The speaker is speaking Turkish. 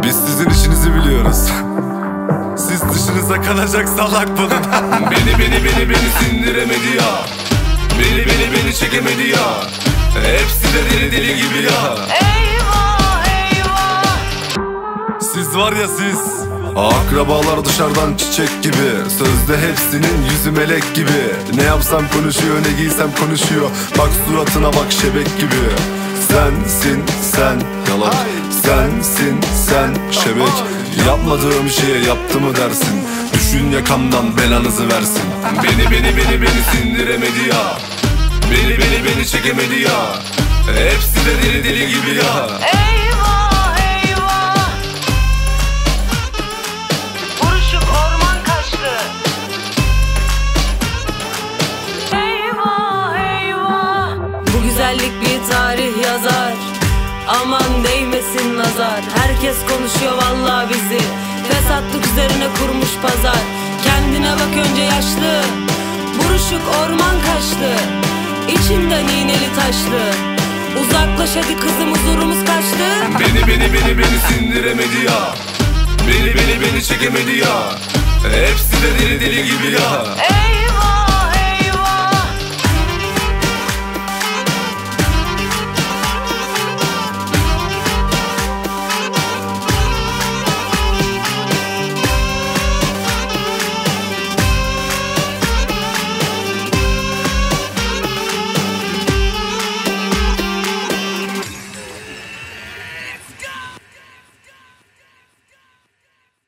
Biz sizin işinizi biliyoruz. Siz dışınıza kalacak salak bunun. Beni sindiremedi ya. Beni çekemedi ya. Hepsi de deli gibi ya. Eyvah eyvah. Siz var ya siz. Akrabalar dışarıdan çiçek gibi. Sözde hepsinin yüzü melek gibi. Ne yapsam konuşuyor, ne giysem konuşuyor. Bak suratına bak, şebek gibi. Sensin sen yalan. Sensin sen şebek. Yapmadığım şeye yaptı mı dersin? Düşün yakamdan, belanızı versin. Beni sindiremedi ya. Beni çekemedi ya. Hepsi de deli gibi ya. Eyvah eyvah. Buruşuk orman kaçtı. Eyvah eyvah. Bu güzellik bir tarih yazar. Aman değmesin nazar. Herkes konuşuyor vallahi bizi. Fesatlık üzerine kurmuş pazar. Kendine bak önce yaşlı. Buruşuk orman kaçtı. İçimden iğneli taşlı. Uzaklaş hadi kızım, huzurumuz kaçtı. Beni sindiremedi ya. Beni çekemedi ya. Hepsi de deli gibi ya.